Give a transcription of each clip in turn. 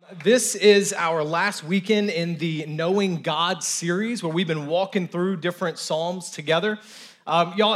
This is our last weekend in the Knowing God series where we've been walking through different Psalms together. Y'all,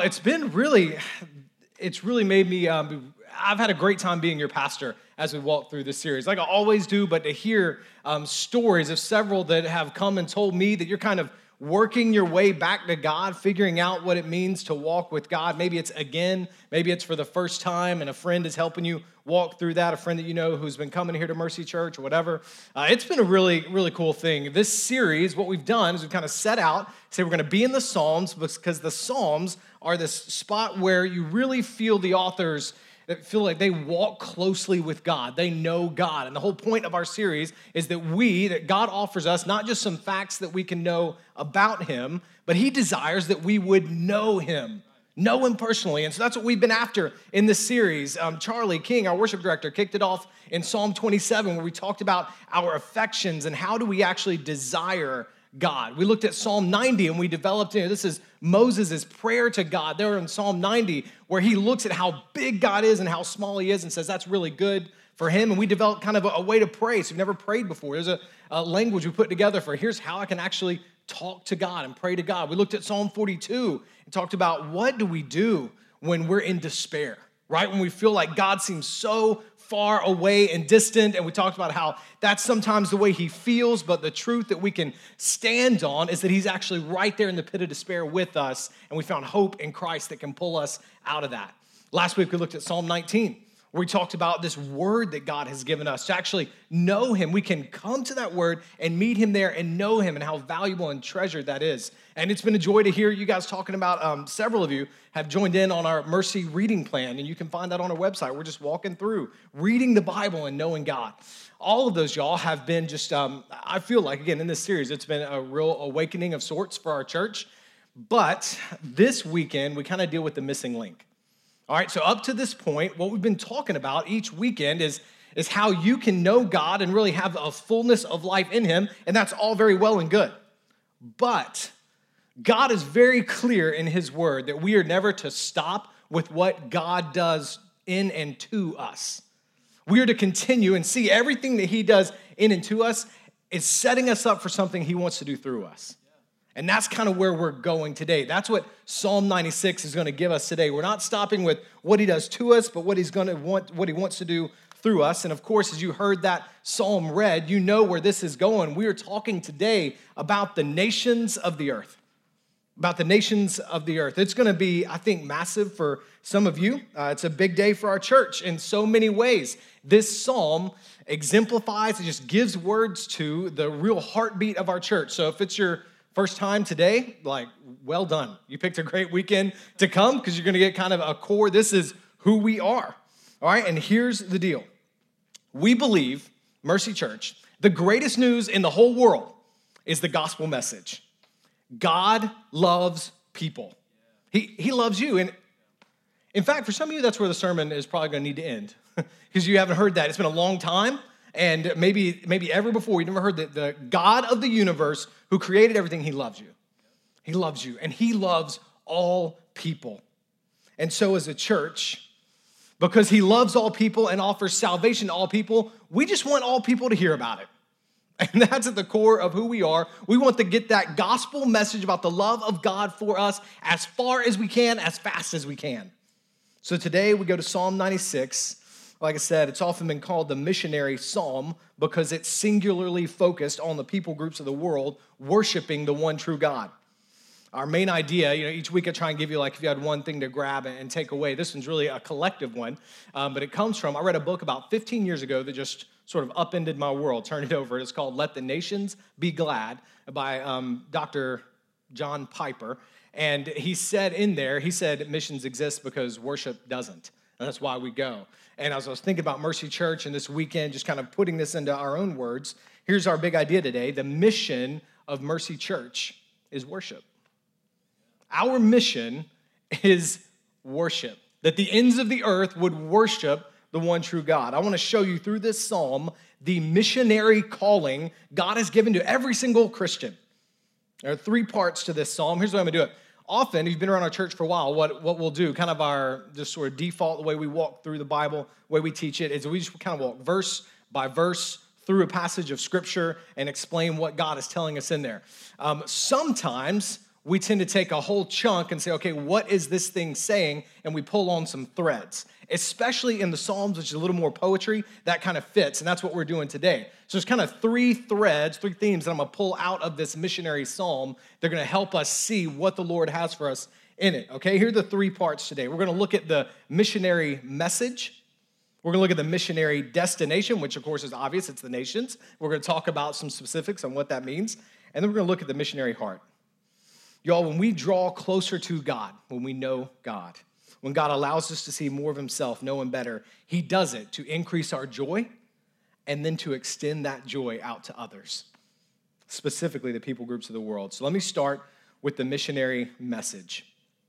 it's really made me, I've had a great time being your pastor as we walk through this series. Like I always do, but to hear stories of several that have come and told me that you're kind of working your way back to God, figuring out what it means to walk with God. Maybe it's again, maybe it's for the first time, and a friend is helping you walk through that, a friend that you know who's been coming here to Mercy Church or whatever. It's been a really, really cool thing. This series, what we've done is we've kind of set out, say we're going to be in the Psalms because the Psalms are this spot where you really feel the authors that feel like they walk closely with God. They know God. And the whole point of our series is that God offers us not just some facts that we can know about him, but he desires that we would know him personally. And so that's what we've been after in this series. Charlie King, our worship director, kicked it off in Psalm 27, where we talked about our affections and how do we actually desire God. We looked at Psalm 90 and we developed, this is Moses' prayer to God there in Psalm 90, where he looks at how big God is and how small he is and says that's really good for him. And we developed kind of a way to pray. So we've never prayed before. There's a language we put together for here's how I can actually talk to God and pray to God. We looked at Psalm 42 and talked about what do we do when we're in despair, right? When we feel like God seems so far away and distant, and we talked about how that's sometimes the way he feels, but the truth that we can stand on is that he's actually right there in the pit of despair with us, and we found hope in Christ that can pull us out of that. Last week, we looked at Psalm 19, where we talked about this word that God has given us to actually know him. We can come to that word and meet him there and know him and how valuable and treasured that is. And it's been a joy to hear you guys talking about, several of you have joined in on our Mercy reading plan, and you can find that on our website. We're just walking through, reading the Bible and knowing God. All of those, y'all, have been just, I feel like, again, in this series, it's been a real awakening of sorts for our church. But this weekend, we kind of deal with the missing link. All right, so up to this point, what we've been talking about each weekend is how you can know God and really have a fullness of life in him, and that's all very well and good. But God is very clear in his word that we are never to stop with what God does in and to us. We are to continue and see everything that he does in and to us is setting us up for something he wants to do through us. And that's kind of where we're going today. That's what Psalm 96 is going to give us today. We're not stopping with what he does to us, but what he wants to do through us. And of course, as you heard that psalm read, you know where this is going. We are talking today about the nations of the earth. About the nations of the earth. It's going to be, I think, massive for some of you. It's a big day for our church in so many ways. This psalm exemplifies, it just gives words to the real heartbeat of our church. So if it's your first time today, well done. You picked a great weekend to come because you're going to get kind of a core. This is who we are. All right, and here's the deal. We believe, Mercy Church, the greatest news in the whole world is the gospel message. God loves people. He loves you. And in fact, for some of you, that's where the sermon is probably going to need to end because you haven't heard that. It's been a long time. And maybe ever before, you never heard that the God of the universe who created everything, he loves you. He loves you, and he loves all people. And so as a church, because he loves all people and offers salvation to all people, we just want all people to hear about it. And that's at the core of who we are. We want to get that gospel message about the love of God for us as far as we can, as fast as we can. So today we go to Psalm 96. Like I said, it's often been called the missionary psalm because it's singularly focused on the people groups of the world worshiping the one true God. Our main idea, each week I try and give you if you had one thing to grab and take away. This one's really a collective one, but it comes from, I read a book about 15 years ago that just sort of upended my world, turned it over. It's called Let the Nations Be Glad by Dr. John Piper. And he said missions exist because worship doesn't. And that's why we go. And as I was thinking about Mercy Church and this weekend, just kind of putting this into our own words, here's our big idea today. The mission of Mercy Church is worship. Our mission is worship, that the ends of the earth would worship the one true God. I want to show you through this psalm the missionary calling God has given to every single Christian. There are three parts to this psalm. Here's the way I'm going to do it. Often, if you've been around our church for a while, what we'll do, kind of our just sort of default, the way we walk through the Bible, the way we teach it, is we just kind of walk verse by verse through a passage of Scripture and explain what God is telling us in there. Sometimes we tend to take a whole chunk and say, okay, what is this thing saying? And we pull on some threads, especially in the Psalms, which is a little more poetry, that kind of fits. And that's what we're doing today. So there's kind of three threads, three themes that I'm going to pull out of this missionary psalm. They're going to help us see what the Lord has for us in it. Okay, here are the three parts today. We're going to look at the missionary message. We're going to look at the missionary destination, which of course is obvious. It's the nations. We're going to talk about some specifics on what that means. And then we're going to look at the missionary heart. Y'all, when we draw closer to God, when we know God, when God allows us to see more of himself, know him better, he does it to increase our joy and then to extend that joy out to others, specifically the people groups of the world. So let me start with the missionary message.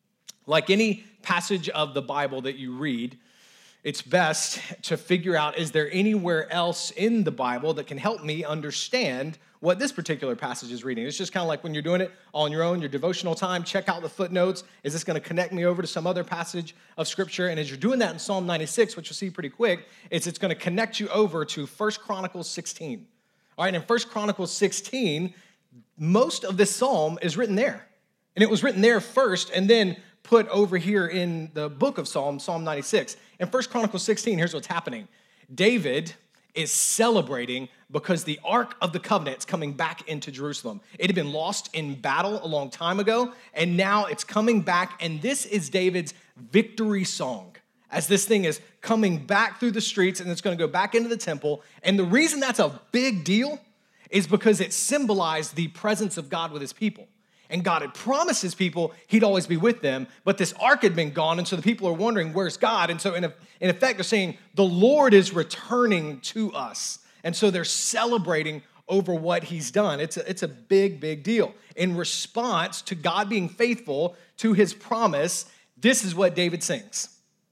Like any passage of the Bible that you read, it's best to figure out, is there anywhere else in the Bible that can help me understand what this particular passage is reading? It's just kind of like when you're doing it on your own, your devotional time, check out the footnotes. Is this going to connect me over to some other passage of Scripture? And as you're doing that in Psalm 96, which you'll see pretty quick, it's going to connect you over to 1 Chronicles 16. All right, in 1 Chronicles 16, most of this psalm is written there. And it was written there first and then put over here in the book of Psalm 96. In 1 Chronicles 16, here's what's happening. David is celebrating because the Ark of the Covenant is coming back into Jerusalem. It had been lost in battle a long time ago, and now it's coming back, and this is David's victory song as this thing is coming back through the streets, and it's going to go back into the temple. And the reason that's a big deal is because it symbolized the presence of God with his people. And God had promised his people he'd always be with them, but this ark had been gone, and so the people are wondering, where's God? And so in effect, they're saying, the Lord is returning to us. And so they're celebrating over what he's done. It's a big, big deal. In response to God being faithful to his promise, this is what David sings.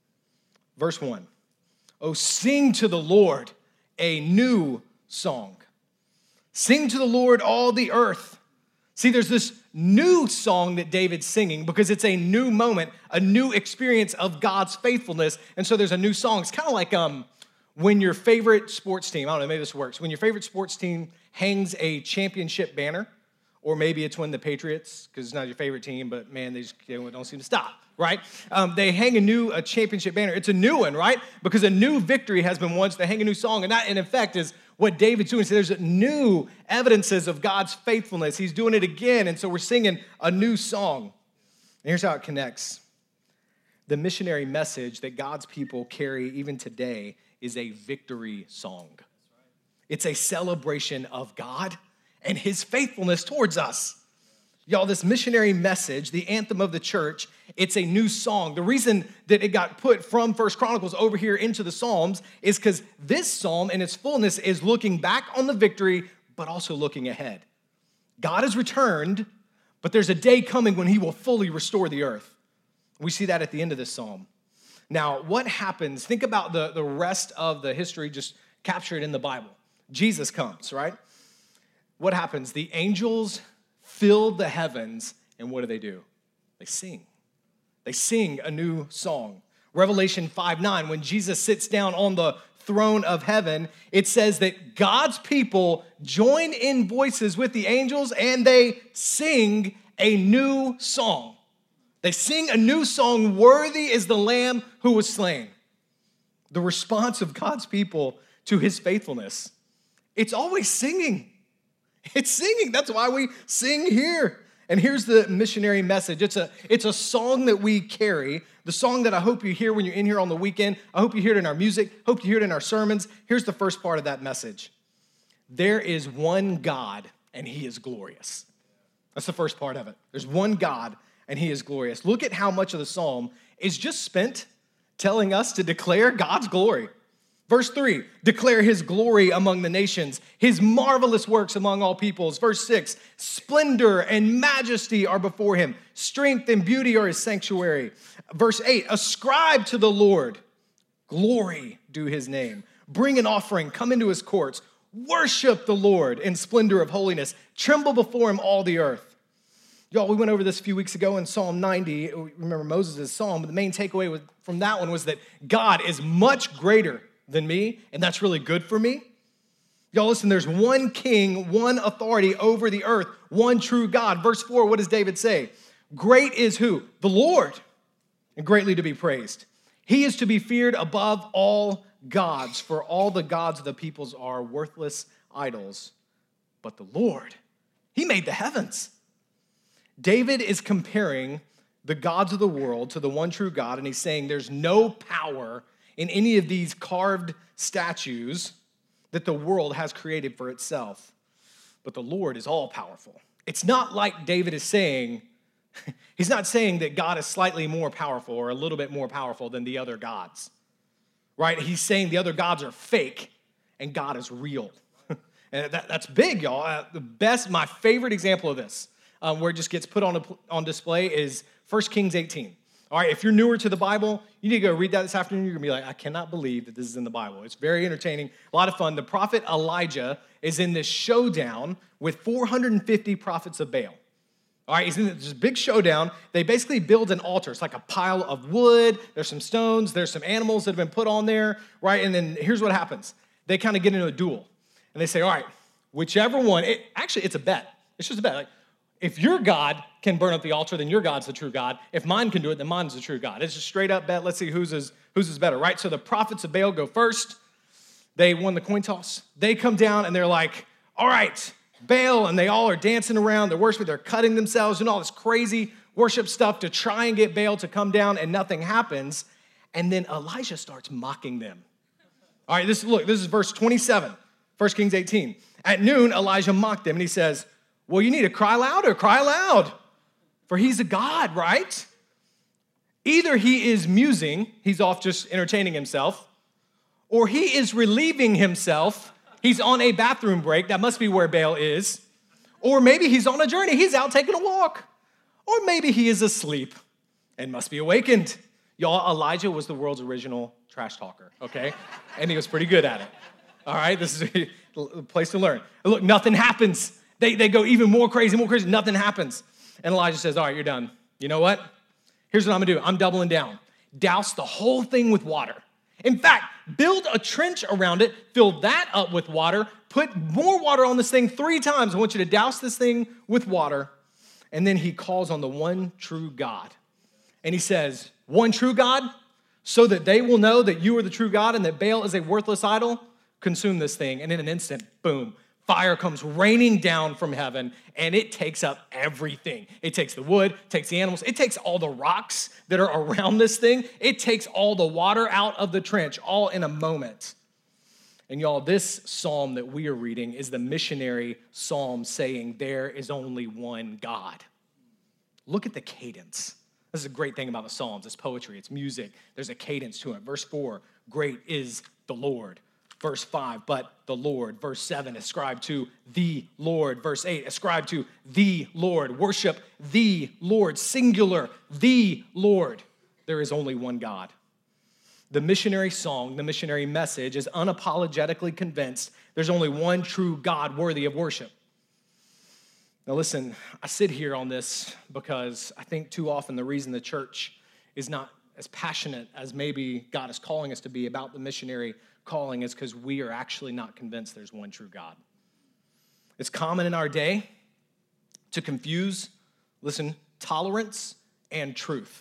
Verse 1, "Oh, sing to the Lord a new song. Sing to the Lord all the earth." See, there's this new song that David's singing because it's a new moment, a new experience of God's faithfulness. And so there's a new song. It's kind of like when your favorite sports team, I don't know, maybe this works, when your favorite sports team hangs a championship banner, or maybe it's when the Patriots, because it's not your favorite team, but man, they just don't seem to stop, right? They hang a championship banner. It's a new one, right? Because a new victory has been won, so they hang a new song. And that, in effect, is what David's doing. So there's new evidences of God's faithfulness. He's doing it again, and so we're singing a new song. And here's how it connects. The missionary message that God's people carry even today is a victory song. It's a celebration of God and his faithfulness towards us. Y'all, this missionary message, the anthem of the church, it's a new song. The reason that it got put from 1 Chronicles over here into the Psalms is because this psalm in its fullness is looking back on the victory, but also looking ahead. God has returned, but there's a day coming when he will fully restore the earth. We see that at the end of this psalm. Now, what happens? Think about the rest of the history just captured in the Bible. Jesus comes, right? What happens? The angels fill the heavens, and what do? They sing. They sing a new song. Revelation 5:9, when Jesus sits down on the throne of heaven, it says that God's people join in voices with the angels, and they sing a new song. They sing a new song, "Worthy is the Lamb who was slain." The response of God's people to his faithfulness, it's always singing. It's singing. That's why we sing here. And here's the missionary message. It's a song that we carry, the song that I hope you hear when you're in here on the weekend. I hope you hear it in our music. Hope you hear it in our sermons. Here's the first part of that message. There is one God, and he is glorious. That's the first part of it. There's one God, and he is glorious. Look at how much of the psalm is just spent telling us to declare God's glory. Verse 3, declare his glory among the nations, his marvelous works among all peoples. Verse 6, splendor and majesty are before him. Strength and beauty are his sanctuary. Verse 8, ascribe to the Lord. Glory due his name. Bring an offering, come into his courts. Worship the Lord in splendor of holiness. Tremble before him all the earth. Y'all, we went over this a few weeks ago in Psalm 90. Remember Moses' psalm, but the main takeaway from that one was that God is much greater than me, and that's really good for me. Y'all listen, there's one king, one authority over the earth, one true God. Verse 4, what does David say? Great is who? The Lord, and greatly to be praised. He is to be feared above all gods, for all the gods of the peoples are worthless idols. But the Lord, he made the heavens. David is comparing the gods of the world to the one true God, and he's saying there's no power in any of these carved statues that the world has created for itself. But the Lord is all powerful. It's not like David is saying, he's not saying that God is slightly more powerful or a little bit more powerful than the other gods, right? He's saying the other gods are fake and God is real. And that's big, y'all. My favorite example of this, where it just gets put on display, is 1 Kings 18. All right, if you're newer to the Bible, you need to go read that this afternoon. You're going to be like, I cannot believe that this is in the Bible. It's very entertaining, a lot of fun. The prophet Elijah is in this showdown with 450 prophets of Baal. All right, he's in this big showdown. They basically build an altar. It's like a pile of wood. There's some stones. There's some animals that have been put on there, right? And then here's what happens. They kind of get into a duel. And they say, all right, whichever one, it's a bet. It's just a bet. Like, if your God can burn up the altar, then your God's the true God. If mine can do it, then mine's the true God. It's just straight up bet. Let's see whose is better, right? So the prophets of Baal go first. They won the coin toss. They come down and they're like, all right, Baal, and they all are dancing around. They're worshiping. They're cutting themselves and all this crazy worship stuff to try and get Baal to come down, and nothing happens. And then Elijah starts mocking them. All right, this is verse 27, 1 Kings 18. At noon, Elijah mocked them, and he says, well, you need to cry louder, cry loud, for he's a God, right? Either he is musing, he's off just entertaining himself, or he is relieving himself. He's on a bathroom break. That must be where Baal is. Or maybe he's on a journey. He's out taking a walk. Or maybe he is asleep and must be awakened. Y'all, Elijah was the world's original trash talker, okay? And he was pretty good at it. All right, this is a place to learn. And look, nothing happens. They go even more crazy, nothing happens. And Elijah says, all right, you're done. You know what? Here's what I'm gonna do. I'm doubling down. Douse the whole thing with water. In fact, build a trench around it, fill that up with water, put more water on this thing 3 times. I want you to douse this thing with water. And then he calls on the one true God. And he says, one true God, so that they will know that you are the true God and that Baal is a worthless idol, consume this thing. And in an instant, boom, fire comes raining down from heaven, and it takes up everything. It takes the wood, takes the animals, it takes all the rocks that are around this thing. It takes all the water out of the trench, all in a moment. And y'all, this psalm that we are reading is the missionary psalm saying there is only one God. Look at the cadence. This is a great thing about the Psalms. It's poetry, it's music. There's a cadence to it. Verse 4, great is the Lord. Verse 5, but the Lord. Verse 7, ascribe to the Lord. Verse 8, ascribe to the Lord. Worship the Lord, singular, the Lord. There is only one God. The missionary song, the missionary message is unapologetically convinced there's only one true God worthy of worship. Now listen, I sit here on this because I think too often the reason the church is not as passionate as maybe God is calling us to be about the missionary calling is because we are actually not convinced there's one true God. It's common in our day to confuse, listen, tolerance and truth.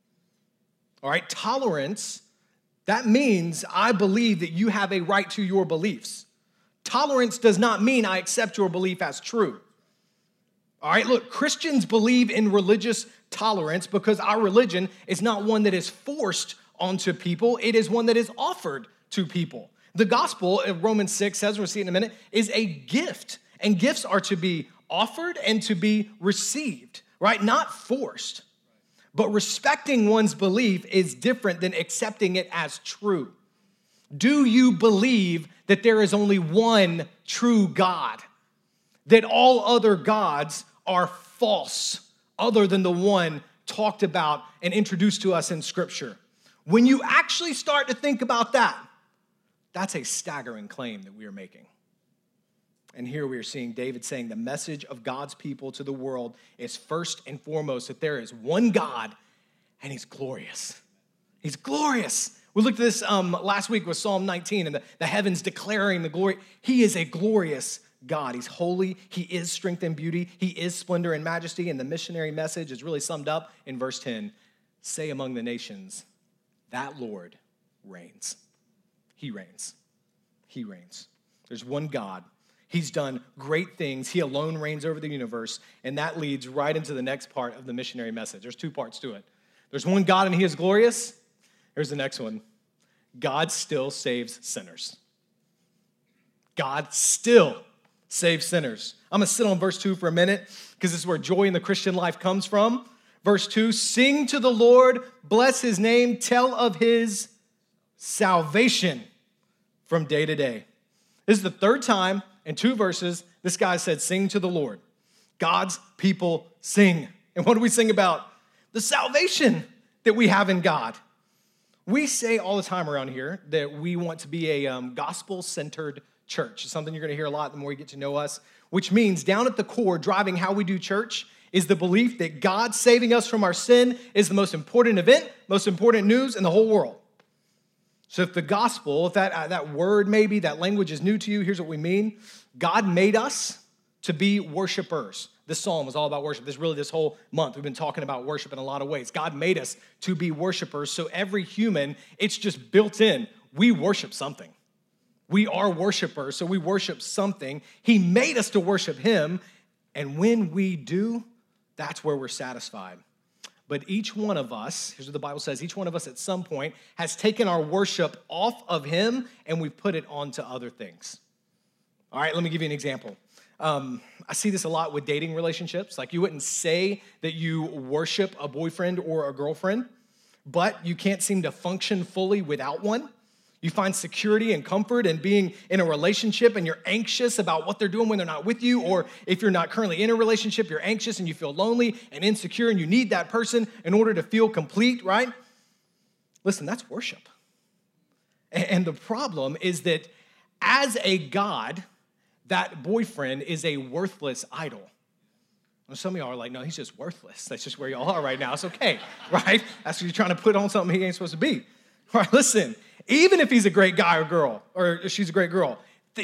All right, tolerance, that means I believe that you have a right to your beliefs. Tolerance does not mean I accept your belief as true. All right, look, Christians believe in religious tolerance because our religion is not one that is forced onto people. It is one that is offered to people. The gospel, Romans 6 says, we'll see it in a minute, is a gift. And gifts are to be offered and to be received, right? Not forced. But respecting one's belief is different than accepting it as true. Do you believe that there is only one true God? That all other gods are false, other than the one talked about and introduced to us in Scripture? When you actually start to think about that, that's a staggering claim that we are making. And here we are seeing David saying the message of God's people to the world is first and foremost that there is one God and he's glorious. He's glorious. We looked at this last week with Psalm 19 and the heavens declaring the glory. He is a glorious God. He's holy. He is strength and beauty. He is splendor and majesty. And the missionary message is really summed up in verse 10. Say among the nations, that Lord reigns. He reigns. He reigns. There's one God. He's done great things. He alone reigns over the universe. And that leads right into the next part of the missionary message. There's two parts to it. There's one God and he is glorious. Here's the next one. God still saves sinners. God still saves sinners. I'm going to sit on verse 2 for a minute because this is where joy in the Christian life comes from. Verse 2, sing to the Lord, bless his name, tell of his salvation from day to day. This is the third time in 2 verses this guy said, sing to the Lord. God's people sing. And what do we sing about? The salvation that we have in God. We say all the time around here that we want to be a gospel-centered church. It's something you're going to hear a lot the more you get to know us, which means down at the core, driving how we do church, is the belief that God saving us from our sin is the most important event, most important news in the whole world. So if the gospel, if that word maybe, that language is new to you, here's what we mean. God made us to be worshipers. This psalm is all about worship. This whole month, we've been talking about worship in a lot of ways. God made us to be worshipers. So every human, it's just built in. We worship something. We are worshipers, so we worship something. He made us to worship him. And when we do, that's where we're satisfied. But each one of us, here's what the Bible says, each one of us at some point has taken our worship off of him and we've put it onto other things. All right, let me give you an example. I see this a lot with dating relationships. Like you wouldn't say that you worship a boyfriend or a girlfriend, but you can't seem to function fully without one. You find security and comfort in being in a relationship and you're anxious about what they're doing when they're not with you. Or if you're not currently in a relationship, you're anxious and you feel lonely and insecure and you need that person in order to feel complete, right? Listen, that's worship. And the problem is that as a God, that boyfriend is a worthless idol. And some of y'all are like, no, he's just worthless. That's just where y'all are right now. It's okay, right? That's what you're trying to put on something he ain't supposed to be. All right, listen, even if he's a great guy or girl, or she's a great girl,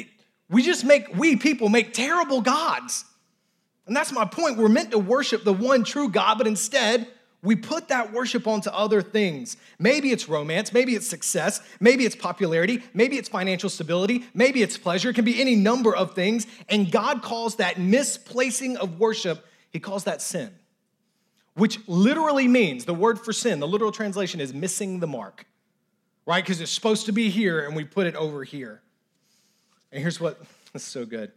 we people make terrible gods. And that's my point. We're meant to worship the one true God, but instead, we put that worship onto other things. Maybe it's romance, maybe it's success, maybe it's popularity, maybe it's financial stability, maybe it's pleasure. It can be any number of things. And God calls that misplacing of worship, he calls that sin, which literally means, the word for sin, the literal translation is missing the mark, right? Because it's supposed to be here and we put it over here. And here's what, this is so good.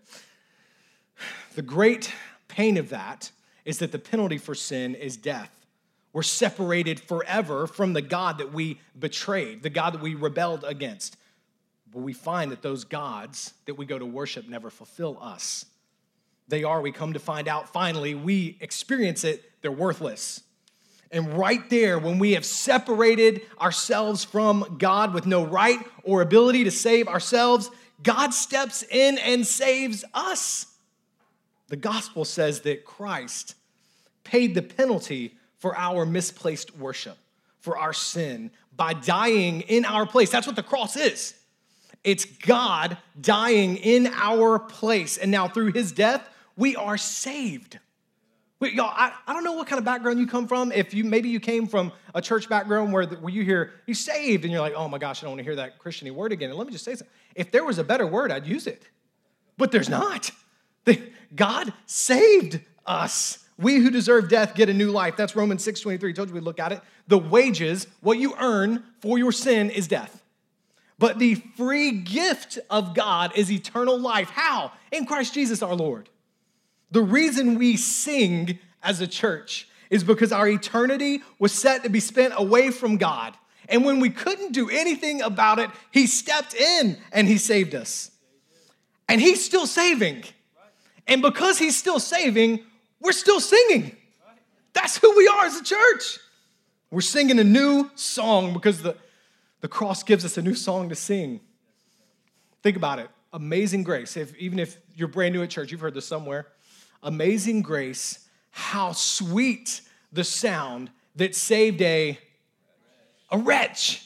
The great pain of that is that the penalty for sin is death. We're separated forever from the God that we betrayed, the God that we rebelled against. But we find that those gods that we go to worship never fulfill us. We come to find out finally, we experience it, they're worthless. And right there, when we have separated ourselves from God with no right or ability to save ourselves, God steps in and saves us. The gospel says that Christ paid the penalty for our misplaced worship, for our sin, by dying in our place. That's what the cross is. It's God dying in our place. And now through his death, we are saved. Y'all, I don't know what kind of background you come from. If maybe you came from a church background where you hear, you're saved, and you're like, oh my gosh, I don't want to hear that Christian-y word again. And let me just say something. If there was a better word, I'd use it. But there's not. God saved us. We who deserve death get a new life. That's Romans 6:23. I told you we'd look at it. The wages, what you earn for your sin, is death. But the free gift of God is eternal life. How? In Christ Jesus our Lord. The reason we sing as a church is because our eternity was set to be spent away from God. And when we couldn't do anything about it, he stepped in and he saved us. And he's still saving. And because he's still saving, we're still singing. That's who we are as a church. We're singing a new song because the cross gives us a new song to sing. Think about it. Amazing grace. Even if you're brand new at church, you've heard this somewhere. Amazing grace, how sweet the sound that saved a wretch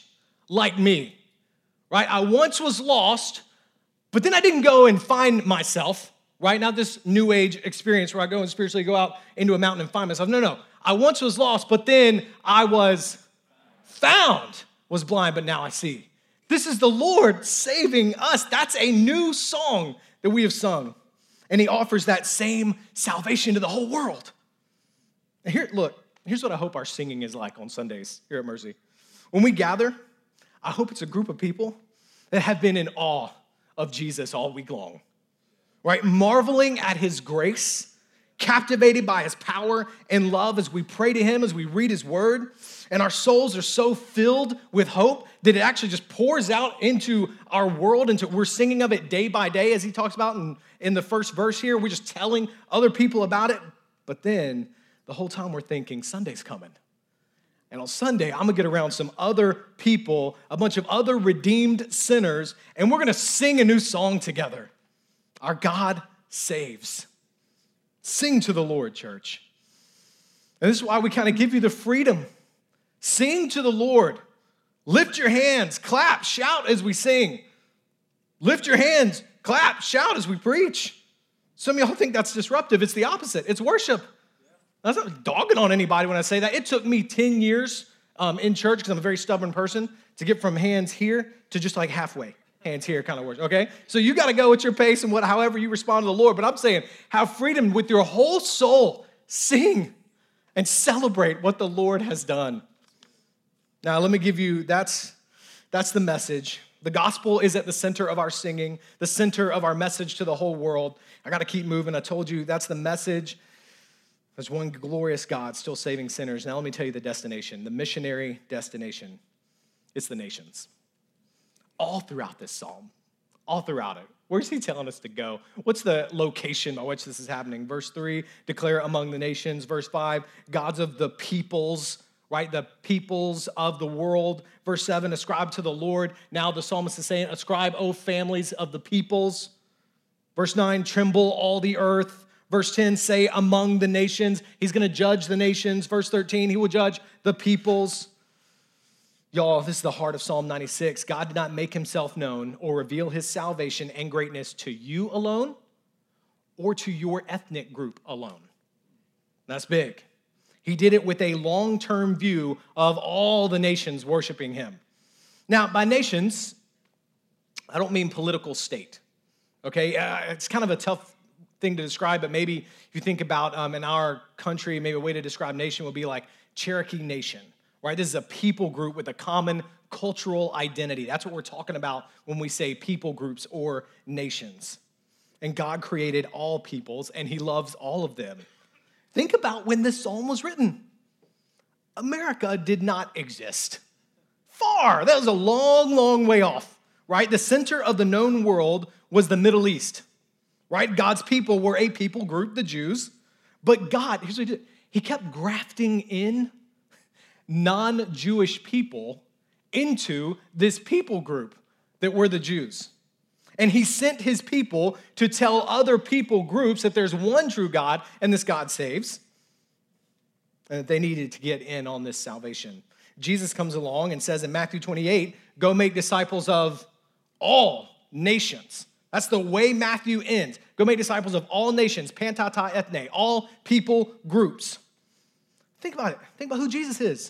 like me, right? I once was lost, but then I didn't go and find myself, right? Not this new age experience where I go and spiritually go out into a mountain and find myself. No. I once was lost, but then I was found, was blind, but now I see. This is the Lord saving us. That's a new song that we have sung. And he offers that same salvation to the whole world. And here's what I hope our singing is like on Sundays here at Mercy. When we gather, I hope it's a group of people that have been in awe of Jesus all week long, right? Marveling at his grace, captivated by his power and love as we pray to him, as we read his word, and our souls are so filled with hope that it actually just pours out into our world, we're singing of it day by day, as he talks about in the first verse here. We're just telling other people about it, but then the whole time we're thinking, Sunday's coming. And on Sunday, I'm gonna get around some other people, a bunch of other redeemed sinners, and we're gonna sing a new song together. Our God saves. Sing to the Lord, church. And this is why we kind of give you the freedom. Sing to the Lord. Lift your hands, clap, shout as we sing. Lift your hands, clap, shout as we preach. Some of y'all think that's disruptive. It's the opposite. It's worship. I'm not dogging on anybody when I say that. It took me 10 years in church, because I'm a very stubborn person, to get from hands here to just like halfway. Hands here kind of works, okay? So you got to go at your pace and however you respond to the Lord. But I'm saying, have freedom with your whole soul. Sing and celebrate what the Lord has done. Now, let me give you, that's the message. The gospel is at the center of our singing, the center of our message to the whole world. I got to keep moving. I told you that's the message. There's one glorious God still saving sinners. Now, let me tell you the destination, the missionary destination. It's the nations. All throughout this psalm, all throughout it. Where's he telling us to go? What's the location by which this is happening? Verse 3, declare among the nations. Verse 5, gods of the peoples, right? The peoples of the world. Verse 7, ascribe to the Lord. Now the psalmist is saying, ascribe, O families of the peoples. Verse 9, tremble all the earth. Verse 10, say among the nations. He's going to judge the nations. Verse 13, he will judge the peoples. Y'all, this is the heart of Psalm 96. God did not make himself known or reveal his salvation and greatness to you alone or to your ethnic group alone. That's big. He did it with a long-term view of all the nations worshiping him. Now, by nations, I don't mean political state, okay? It's kind of a tough thing to describe, but maybe if you think about in our country, maybe a way to describe nation would be like Cherokee Nation. Right? This is a people group with a common cultural identity. That's what we're talking about when we say people groups or nations. And God created all peoples, and he loves all of them. Think about when this psalm was written. America did not exist. Far. That was a long, long way off, right? The center of the known world was the Middle East, right? God's people were a people group, the Jews. But God, here's what he did. He kept grafting in non-Jewish people into this people group that were the Jews. And he sent his people to tell other people groups that there's one true God and this God saves, and that they needed to get in on this salvation. Jesus comes along and says in Matthew 28, go make disciples of all nations. That's the way Matthew ends. Go make disciples of all nations, pantata ethne, all people groups. Think about it. Think about who Jesus is.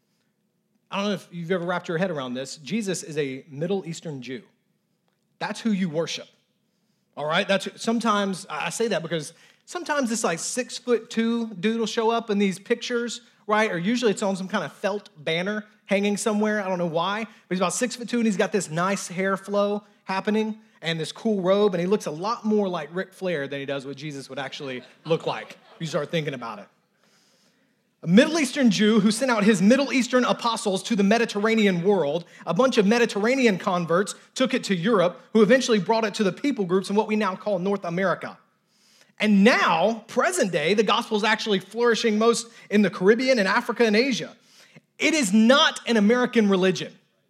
I don't know if you've ever wrapped your head around this. Jesus is a Middle Eastern Jew. That's who you worship. All right? Sometimes I say that because sometimes this like 6'2" dude will show up in these pictures, right? Or usually it's on some kind of felt banner hanging somewhere. I don't know why, but he's about 6'2" and he's got this nice hair flow happening and this cool robe, and he looks a lot more like Ric Flair than he does what Jesus would actually look like if you start thinking about it. A Middle Eastern Jew who sent out his Middle Eastern apostles to the Mediterranean world. A bunch of Mediterranean converts took it to Europe, who eventually brought it to the people groups in what we now call North America. And now, present day, the gospel is actually flourishing most in the Caribbean and Africa and Asia. It is not an American religion.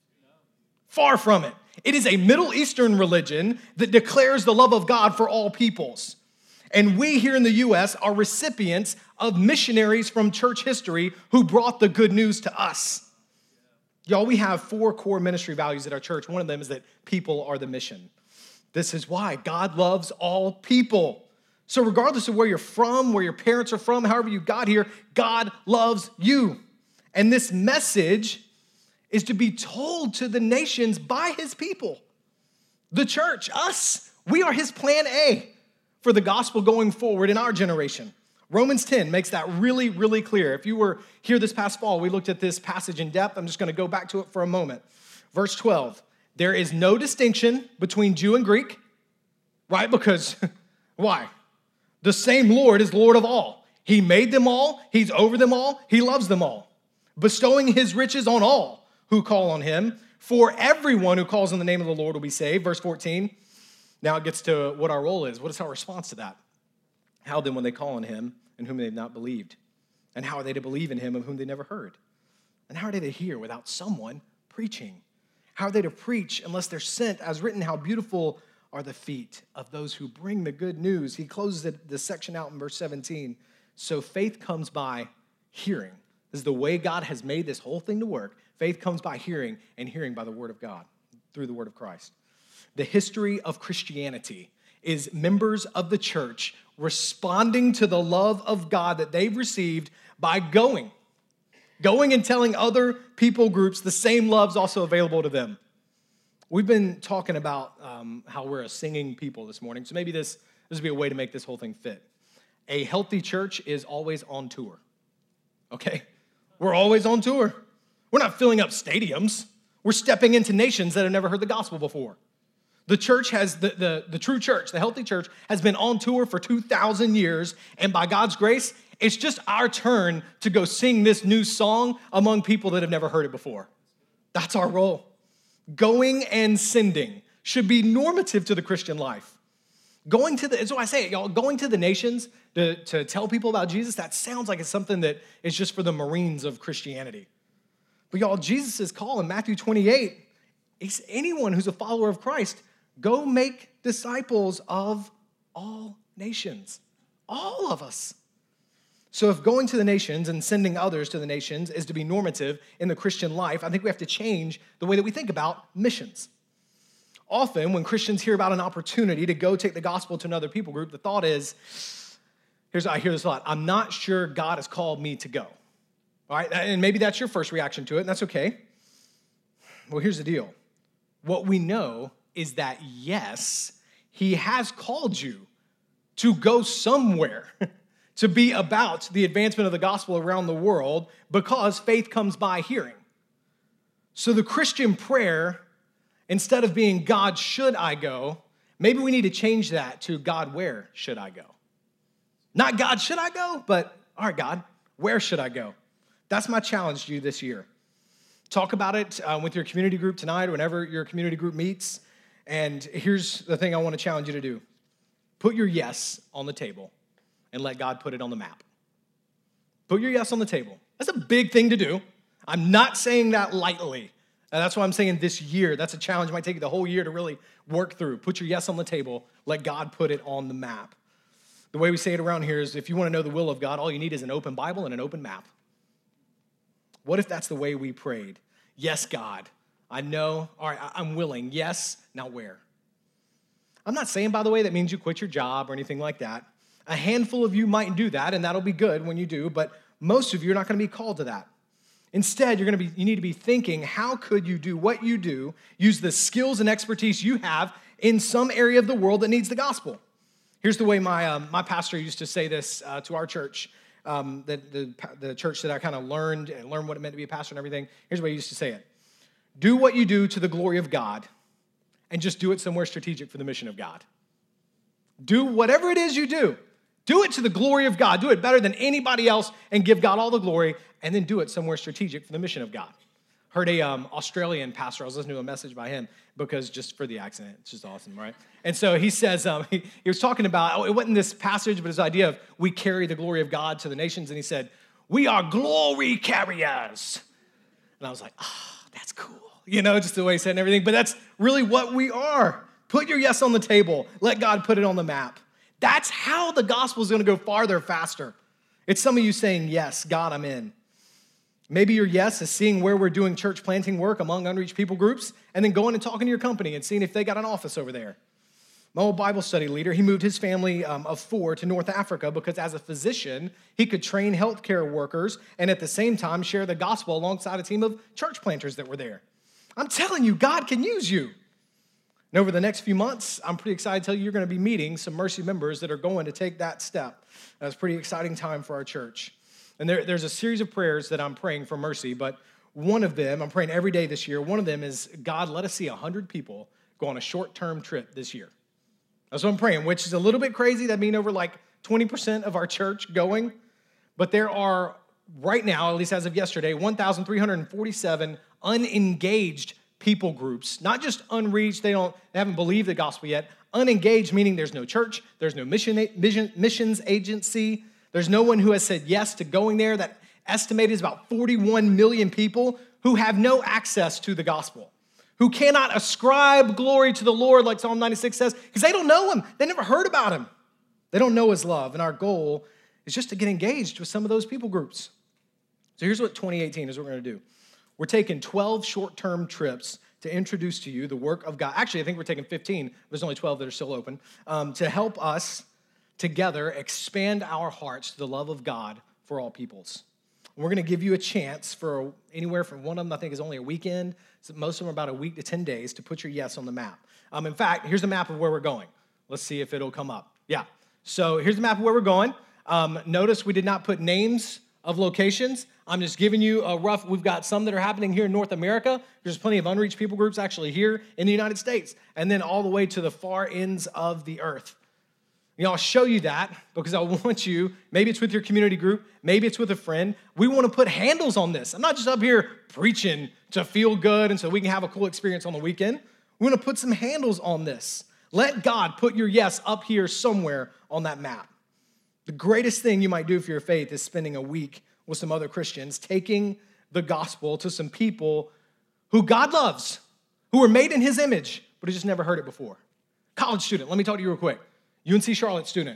Far from it. It is a Middle Eastern religion that declares the love of God for all peoples. And we here in the U.S. are recipients of missionaries from church history who brought the good news to us. Y'all, we have 4 core ministry values at our church. One of them is that people are the mission. This is why God loves all people. So regardless of where you're from, where your parents are from, however you got here, God loves you. And this message is to be told to the nations by his people. The church, us, we are his plan A for the gospel going forward in our generation. Romans 10 makes that really, really clear. If you were here this past fall, we looked at this passage in depth. I'm just going to go back to it for a moment. Verse 12, there is no distinction between Jew and Greek, right? Because, why? The same Lord is Lord of all. He made them all. He's over them all. He loves them all, bestowing his riches on all who call on him. For everyone who calls on the name of the Lord will be saved. Verse 14, now it gets to what our role is. What is our response to that? How then when they call on him in whom they have not believed? And how are they to believe in him of whom they never heard? And how are they to hear without someone preaching? How are they to preach unless they're sent? As written, how beautiful are the feet of those who bring the good news. He closes the section out in verse 17. So faith comes by hearing. This is the way God has made this whole thing to work. Faith comes by hearing, and hearing by the word of God, through the word of Christ. The history of Christianity is members of the church responding to the love of God that they've received by going and telling other people groups the same love's also available to them. We've been talking about how we're a singing people this morning, so maybe this would be a way to make this whole thing fit. A healthy church is always on tour, okay? We're always on tour. We're not filling up stadiums. We're stepping into nations that have never heard the gospel before. The church has, the true church, the healthy church, has been on tour for 2,000 years, and by God's grace, it's just our turn to go sing this new song among people that have never heard it before. That's our role. Going and sending should be normative to the Christian life. That's why I say it, y'all, going to the nations to tell people about Jesus, that sounds like it's something that is just for the Marines of Christianity. But y'all, Jesus' call in Matthew 28 is anyone who's a follower of Christ, go make disciples of all nations. All of us. So if going to the nations and sending others to the nations is to be normative in the Christian life, I think we have to change the way that we think about missions. Often when Christians hear about an opportunity to go take the gospel to another people group, the thought is, I hear this a lot, I'm not sure God has called me to go. All right, and maybe that's your first reaction to it, and that's okay. Well, here's the deal. What we know is that, yes, he has called you to go somewhere, to be about the advancement of the gospel around the world, because faith comes by hearing. So the Christian prayer, instead of being, God, should I go, maybe we need to change that to, God, where should I go? Not God, should I go? But, all right, God, where should I go? That's my challenge to you this year. Talk about it with your community group tonight or whenever your community group meets. And here's the thing I want to challenge you to do. Put your yes on the table and let God put it on the map. Put your yes on the table. That's a big thing to do. I'm not saying that lightly. And that's why I'm saying this year. That's a challenge. It might take you the whole year to really work through. Put your yes on the table. Let God put it on the map. The way we say it around here is if you want to know the will of God, all you need is an open Bible and an open map. What if that's the way we prayed? Yes, God, I know. All right, I'm willing. Yes, now where? I'm not saying, by the way, that means you quit your job or anything like that. A handful of you might do that, and that'll be good when you do, but most of you are not going to be called to that. Instead, you need to be thinking, how could you do what you do, use the skills and expertise you have in some area of the world that needs the gospel? Here's the way my pastor used to say this to our church. The church that I kind of learned what it meant to be a pastor and everything. Here's the way he used to say it. Do what you do to the glory of God and just do it somewhere strategic for the mission of God. Do whatever it is you do. Do it to the glory of God. Do it better than anybody else and give God all the glory, and then do it somewhere strategic for the mission of God. Heard a Australian pastor, I was listening to a message by him because just for the accent, it's just awesome, right? And so he says, he was talking about, it wasn't this passage, but his idea of we carry the glory of God to the nations, and he said, we are glory carriers. And I was like, that's cool. Just the way he said and everything, but that's really what we are. Put your yes on the table. Let God put it on the map. That's how the gospel is going to go farther, faster. It's some of you saying, yes, God, I'm in. Maybe your yes is seeing where we're doing church planting work among unreached people groups and then going and talking to your company and seeing if they got an office over there. My old Bible study leader, he moved his family of 4 to North Africa because as a physician, he could train healthcare workers and at the same time share the gospel alongside a team of church planters that were there. I'm telling you, God can use you. And over the next few months, I'm pretty excited to tell you you're going to be meeting some Mercy members that are going to take that step. That's a pretty exciting time for our church. And there's a series of prayers that I'm praying for Mercy, but one of them, I'm praying every day this year, one of them is, God, let us see 100 people go on a short-term trip this year. That's what I'm praying, which is a little bit crazy. That means over like 20% of our church going. But there are, right now, at least as of yesterday, 1,347 unengaged people groups. Not just unreached, they haven't believed the gospel yet. Unengaged, meaning there's no church, there's no missions agency, there's no one who has said yes to going there. That estimated is about 41 million people who have no access to the gospel, who cannot ascribe glory to the Lord, like Psalm 96 says, because they don't know him. They never heard about him. They don't know his love. And our goal is just to get engaged with some of those people groups. So here's what 2018 is what we're going to do. We're taking 12 short-term trips to introduce to you the work of God. Actually, I think we're taking 15. There's only 12 that are still open, to help us together expand our hearts to the love of God for all peoples. We're going to give you a chance for anywhere from one of them, I think, is only a weekend. So most of them are about a week to 10 days to put your yes on the map. In fact, here's the map of where we're going. Let's see if it'll come up. Yeah. So here's the map of where we're going. Notice we did not put names of locations. I'm just giving you a rough, we've got some that are happening here in North America. There's plenty of unreached people groups actually here in the United States, and then all the way to the far ends of the earth. I'll show you that because I want you, maybe it's with your community group, maybe it's with a friend. We want to put handles on this. I'm not just up here preaching to feel good and so we can have a cool experience on the weekend. We want to put some handles on this. Let God put your yes up here somewhere on that map. The greatest thing you might do for your faith is spending a week with some other Christians, taking the gospel to some people who God loves, who are made in his image, but who just never heard it before. College student, let me talk to you real quick. UNC Charlotte student,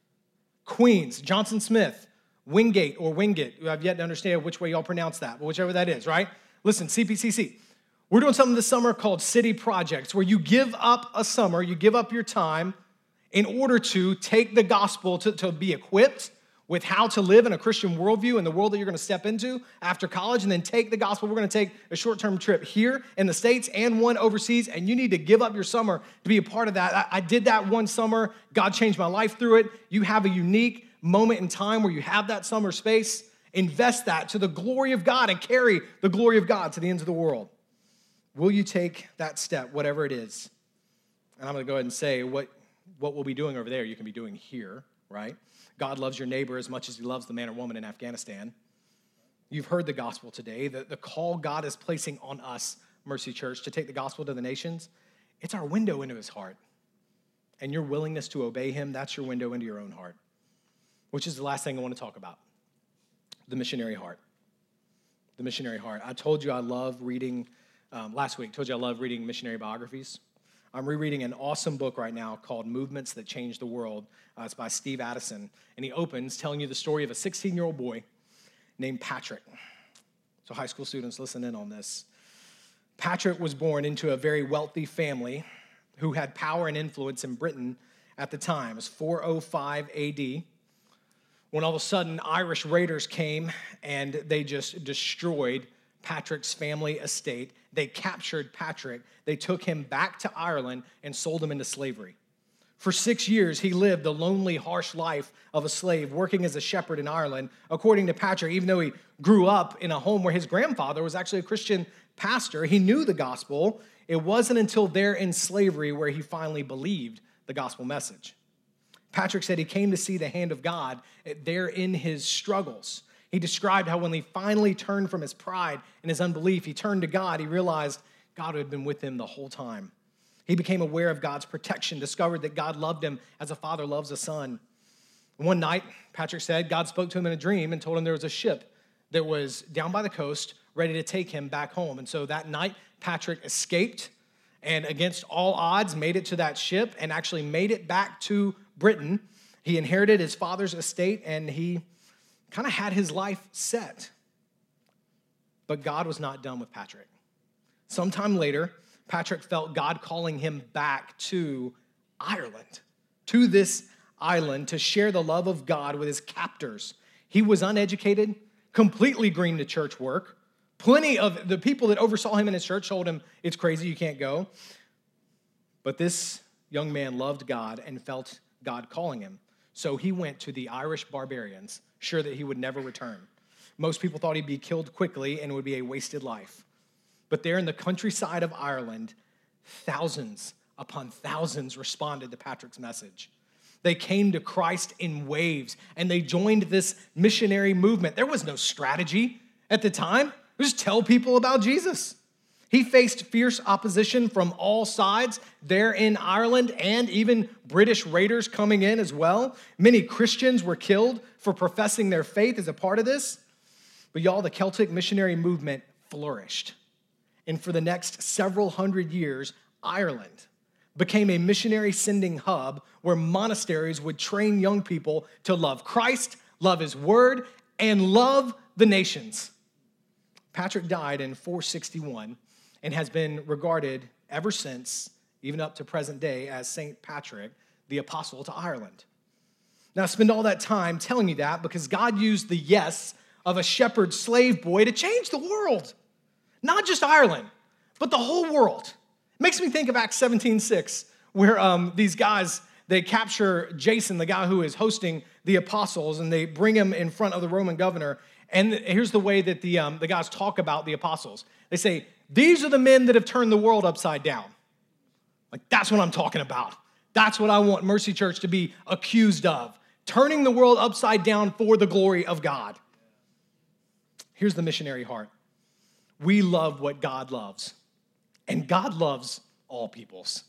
Queens, Johnson Smith, Wingate or Wingate. I've yet to understand which way y'all pronounce that, but whichever that is, right? Listen, CPCC. We're doing something this summer called City Projects, where you give up a summer, you give up your time in order to take the gospel to be equipped with how to live in a Christian worldview in the world that you're going to step into after college, and then take the gospel. We're going to take a short-term trip here in the States and one overseas, and you need to give up your summer to be a part of that. I did that one summer. God changed my life through it. You have a unique moment in time where you have that summer space. Invest that to the glory of God and carry the glory of God to the ends of the world. Will you take that step, whatever it is? And I'm going to go ahead and say what we'll be doing over there, you can be doing here, right? God loves your neighbor as much as he loves the man or woman in Afghanistan. You've heard the gospel today. The call God is placing on us, Mercy Church, to take the gospel to the nations, it's our window into his heart. And your willingness to obey him, that's your window into your own heart, which is the last thing I want to talk about, the missionary heart. The missionary heart. I told you I love reading, last week, told you I love reading missionary biographies. I'm rereading an awesome book right now called Movements That Changed the World. It's by Steve Addison, and he opens telling you the story of a 16-year-old boy named Patrick. So high school students, listen in on this. Patrick was born into a very wealthy family who had power and influence in Britain at the time. It was 405 AD, when all of a sudden Irish raiders came and they just destroyed Patrick's family estate. They captured Patrick. They took him back to Ireland and sold him into slavery. For 6 years, he lived the lonely, harsh life of a slave, working as a shepherd in Ireland. According to Patrick, even though he grew up in a home where his grandfather was actually a Christian pastor, he knew the gospel. It wasn't until there in slavery where he finally believed the gospel message. Patrick said he came to see the hand of God there in his struggles. He described how when he finally turned from his pride and his unbelief, he turned to God, he realized God had been with him the whole time. He became aware of God's protection, discovered that God loved him as a father loves a son. One night, Patrick said, God spoke to him in a dream and told him there was a ship that was down by the coast ready to take him back home. And so that night, Patrick escaped and against all odds made it to that ship and actually made it back to Britain. He inherited his father's estate and he kind of had his life set. But God was not done with Patrick. Sometime later, Patrick felt God calling him back to Ireland, to this island, to share the love of God with his captors. He was uneducated, completely green to church work. Plenty of the people that oversaw him in his church told him, it's crazy, you can't go. But this young man loved God and felt God calling him. So he went to the Irish barbarians, sure that he would never return. Most people thought he'd be killed quickly and it would be a wasted life. But there in the countryside of Ireland, thousands upon thousands responded to Patrick's message. They came to Christ in waves, and they joined this missionary movement. There was no strategy at the time. Just tell people about Jesus. He faced fierce opposition from all sides there in Ireland, and even British raiders coming in as well. Many Christians were killed for professing their faith as a part of this. But y'all, the Celtic missionary movement flourished. And for the next several hundred years, Ireland became a missionary sending hub where monasteries would train young people to love Christ, love his word, and love the nations. Patrick died in 461 and has been regarded ever since, even up to present day, as St. Patrick, the apostle to Ireland. Now, I spend all that time telling you that because God used the yes of a shepherd slave boy to change the world. Not just Ireland, but the whole world. It makes me think of Acts 17:6, where these guys, they capture Jason, the guy who is hosting the apostles, and they bring him in front of the Roman governor. And here's the way that the guys talk about the apostles. They say, these are the men that have turned the world upside down. Like, that's what I'm talking about. That's what I want Mercy Church to be accused of. Turning the world upside down for the glory of God. Here's the missionary heart. We love what God loves. And God loves all peoples.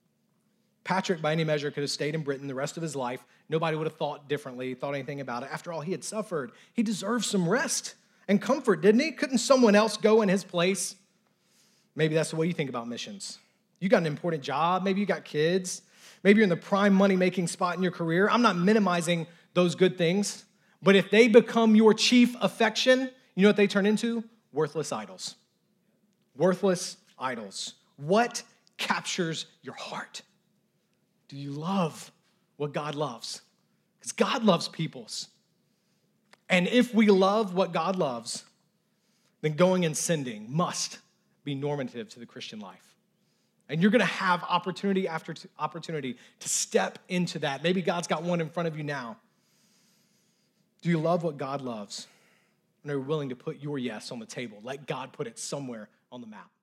Patrick, by any measure, could have stayed in Britain the rest of his life. Nobody would have thought differently, thought anything about it. After all, he had suffered. He deserved some rest and comfort, didn't he? Couldn't someone else go in his place? Maybe that's the way you think about missions. You got an important job. Maybe you got kids. Maybe you're in the prime money-making spot in your career. I'm not minimizing those good things. But if they become your chief affection, you know what they turn into? Worthless idols. Worthless idols. What captures your heart? Do you love what God loves? Because God loves peoples. And if we love what God loves, then going and sending must be normative to the Christian life. And you're going to have opportunity after opportunity to step into that. Maybe God's got one in front of you now. Do you love what God loves? And are you willing to put your yes on the table? Let God put it somewhere on the map.